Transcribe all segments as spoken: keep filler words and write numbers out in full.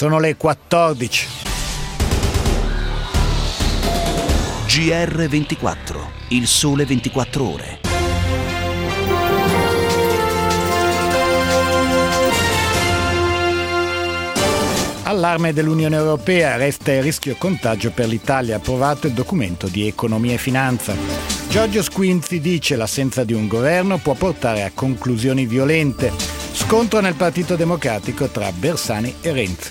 Sono le quattordici. G R ventiquattro, il sole ventiquattro ore. Allarme dell'Unione Europea, resta il rischio contagio per l'Italia, approvato il documento di economia e finanza. Giorgio Squinzi dice l'assenza di un governo può portare a conclusioni violente. Scontro nel Partito Democratico tra Bersani e Renzi.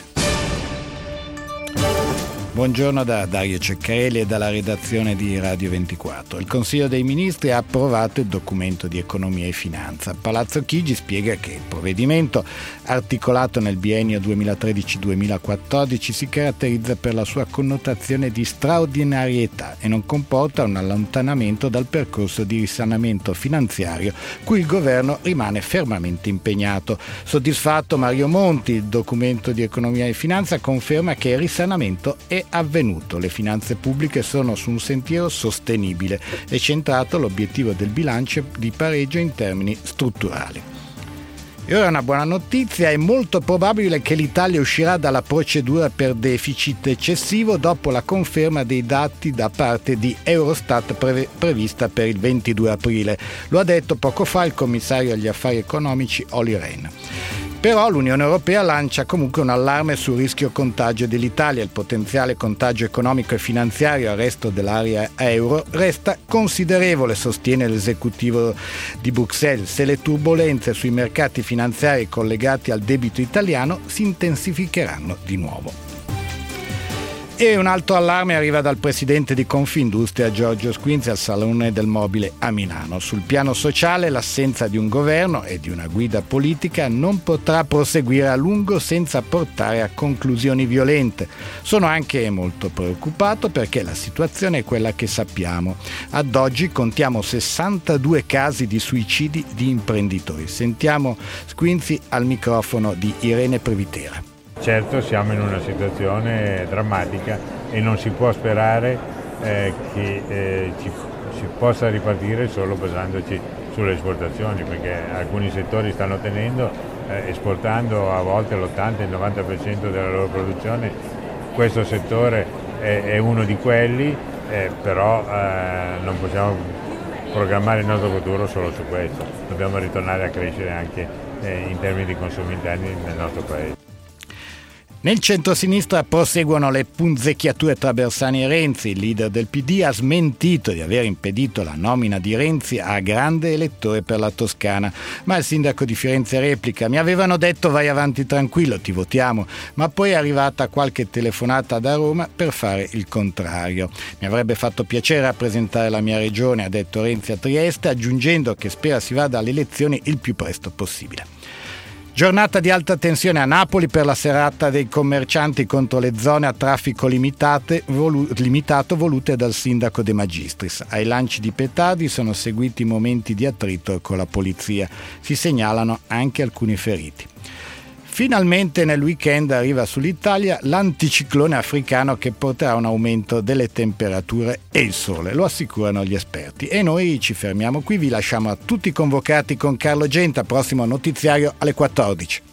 Buongiorno da Dario Ceccarelli e dalla redazione di Radio ventiquattro. Il Consiglio dei Ministri ha approvato il documento di economia e finanza. Palazzo Chigi spiega che il provvedimento, articolato nel biennio duemilatredici duemilaquattordici, si caratterizza per la sua connotazione di straordinarietà e non comporta un allontanamento dal percorso di risanamento finanziario cui il governo rimane fermamente impegnato. Soddisfatto Mario Monti, il documento di economia e finanza conferma che il risanamento è avvenuto. Le finanze pubbliche sono su un sentiero sostenibile e centrato l'obiettivo del bilancio di pareggio in termini strutturali. E ora una buona notizia: è molto probabile che l'Italia uscirà dalla procedura per deficit eccessivo dopo la conferma dei dati da parte di Eurostat pre- prevista per il ventidue aprile. Lo ha detto poco fa il commissario agli affari economici Olli Rehn. Però l'Unione Europea lancia comunque un allarme sul rischio contagio dell'Italia. Il potenziale contagio economico e finanziario al resto dell'area euro resta considerevole, sostiene l'esecutivo di Bruxelles, se le turbulenze sui mercati finanziari collegati al debito italiano si intensificheranno di nuovo. E un altro allarme arriva dal presidente di Confindustria Giorgio Squinzi al Salone del Mobile a Milano. Sul piano sociale l'assenza di un governo e di una guida politica non potrà proseguire a lungo senza portare a conclusioni violente. Sono anche molto preoccupato perché la situazione è quella che sappiamo. Ad oggi contiamo sessantadue casi di suicidi di imprenditori. Sentiamo Squinzi al microfono di Irene Previtera. Certo, siamo in una situazione drammatica e non si può sperare eh, che eh, ci, si possa ripartire solo basandoci sulle esportazioni, perché alcuni settori stanno tenendo, eh, esportando a volte l'ottanta il novanta per cento della loro produzione. Questo settore è, è uno di quelli, eh, però eh, non possiamo programmare il nostro futuro solo su questo. Dobbiamo ritornare a crescere anche eh, in termini di consumi interni nel nostro Paese. Nel centrosinistra proseguono le punzecchiature tra Bersani e Renzi. Il leader del P D ha smentito di aver impedito la nomina di Renzi a grande elettore per la Toscana. Ma il sindaco di Firenze replica: mi avevano detto vai avanti tranquillo, ti votiamo. Ma poi è arrivata qualche telefonata da Roma per fare il contrario. Mi avrebbe fatto piacere rappresentare la mia regione, ha detto Renzi a Trieste, aggiungendo che spera si vada alle elezioni il più presto possibile. Giornata di alta tensione a Napoli per la serata dei commercianti contro le zone a traffico limitate, volu- limitato volute dal sindaco De Magistris. Ai lanci di petardi sono seguiti momenti di attrito con la polizia. Si segnalano anche alcuni feriti. Finalmente nel weekend arriva sull'Italia l'anticiclone africano che porterà un aumento delle temperature e il sole, lo assicurano gli esperti. E noi ci fermiamo qui, vi lasciamo a tutti convocati con Carlo Genta, prossimo notiziario alle quattordici.